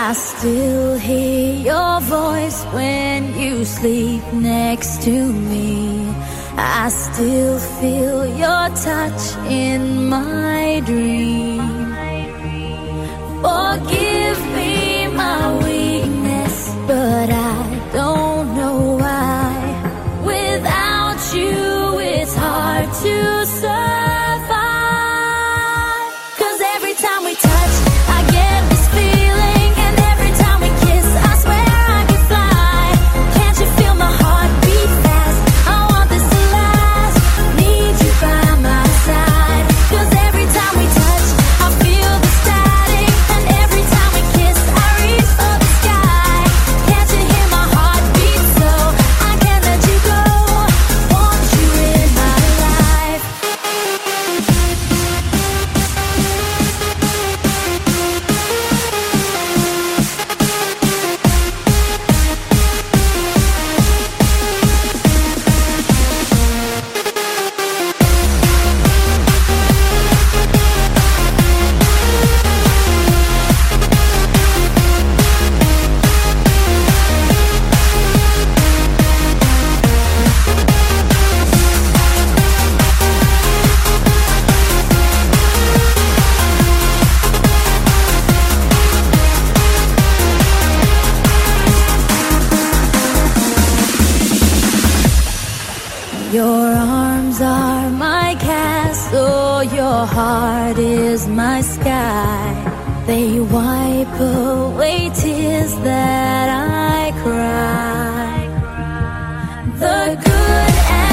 I still hear your voice when you sleep next to me. I still feel your touch in my dream. Forgive me my weakness, but I don't know why. Without you, it's hard to survive. 'Cause every time we touch, I get this feeling, and every time we kiss, I swear I could fly. Can't you feel my heart beat fast? I want this to last. Need you by my side. 'Cause every time we touch, I feel the static, and every time we kiss, I reach for the sky. Can't you hear my heart beat so I can't let you go? Want you in my life. Your arms are my castle, your heart is my sky. They wipe away tears that I cry. The good and